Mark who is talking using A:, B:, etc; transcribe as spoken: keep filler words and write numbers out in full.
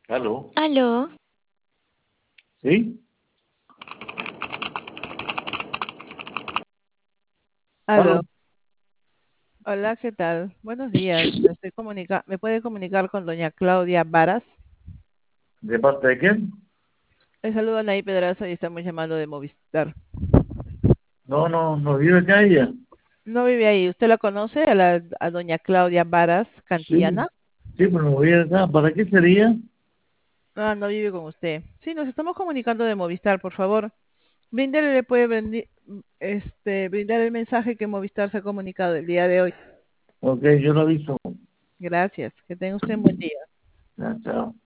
A: Aló,
B: Aló,
A: ¿sí? Aló,
C: Aló, hola, ¿qué tal? Buenos días. Me estoy comunica ¿Me puede comunicar con doña Claudia Varas?
A: ¿de parte de quién?
C: Le saludo a Anaí Pedraza y estamos llamando de Movistar.
A: No, no, no vive acá ella.
C: ¿No vive ahí? ¿Usted la conoce? A, la, a doña Claudia Varas
A: Sí,
C: Cantillana.
A: sí, pero no vive acá. ¿Para qué sería?
C: Ah, no vive con usted. Sí, nos estamos comunicando de Movistar, por favor. Bríndele, le puede brendi- este, brindar el mensaje que Movistar se ha comunicado el día de hoy.
A: Ok, yo lo aviso.
C: Gracias. Que tenga usted un buen día.
A: Ya, chao.